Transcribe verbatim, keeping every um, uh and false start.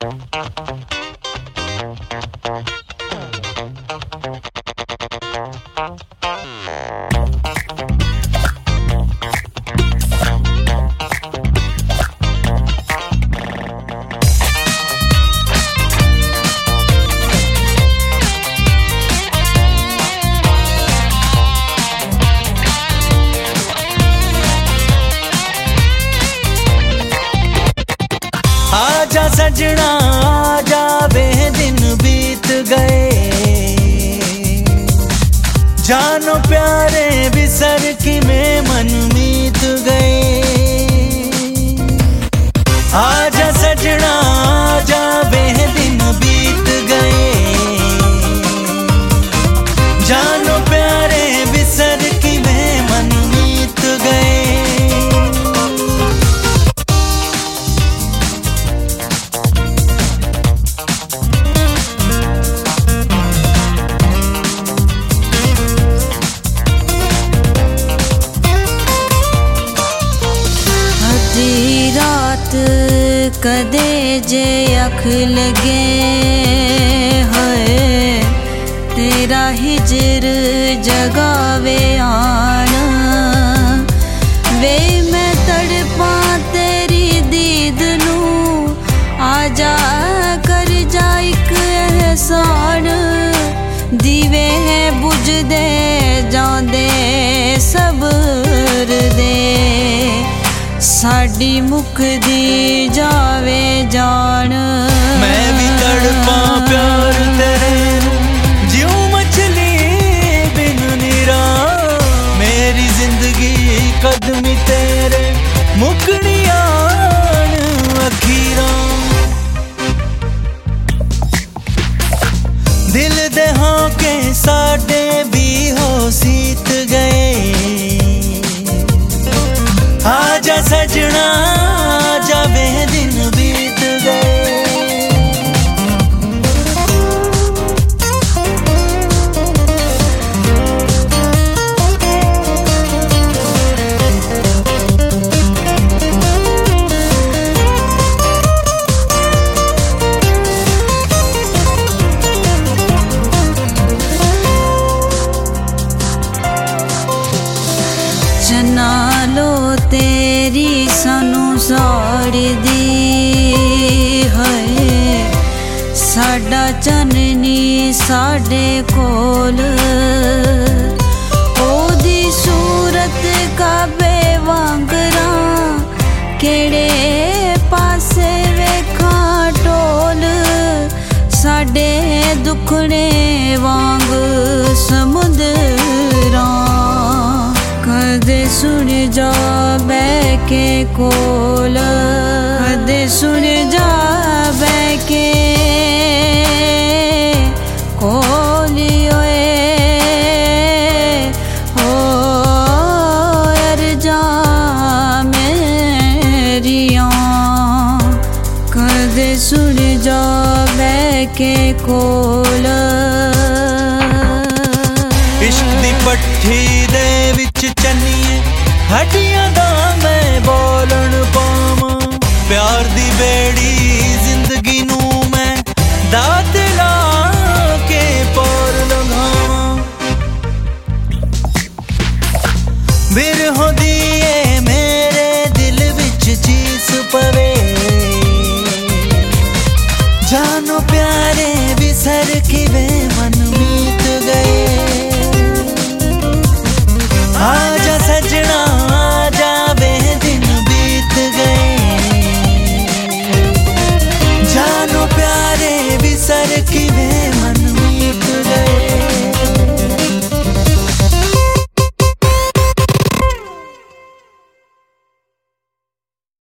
आजा सजना आजा वे दिन बीत गए, जानो प्यारे बिसर की में मन मीत गए। आजा सजना आजा वे दिन बीत गए, जानो प्यारे बिसर की में मन मीत गए। रात कदे जे अख लगे है, तेरा हिजर जगावे आन वे मैं तड़पा तेरी दीद नू, आजा कर जा एक एहसान। दीवे है बुझदे जांदे सब्र दे, साडी मुकदी जावे जान। मैं भी तड़पा प्यार तेरे, ज्यूं मछली बिन नीरा, मेरी जिंदगी कदमी तेरे मुकनी आन अखीरा। दिल दे होके साडे भी हो सीत गए, आजा सजना आजा वे दिन बीत गए। चना लो तेरी सानू साड़ दी है, साडा चननी साडे कोल, ओदी सूरत काबे वांगरा, केड़े पासे वेखा टोल, साडे दुखने वांग समुद्रा। कदे सुन जा बैके कोल, कदे सुन जा बैके कोल ओए हो अर्जा मेरिया। कदे सुन जा बैके कोल, इश्क दी पट्ठी दे विच चन्निए हड्डियां दा मैं बोलन पावां, प्यार दी बेड़ी जिंदगी नू मैं दात ला के पार लगावां। बिरहों दिए मेरे दिल विच चीस पवे, जानो प्यारे बिसर के वे मन मीत गए।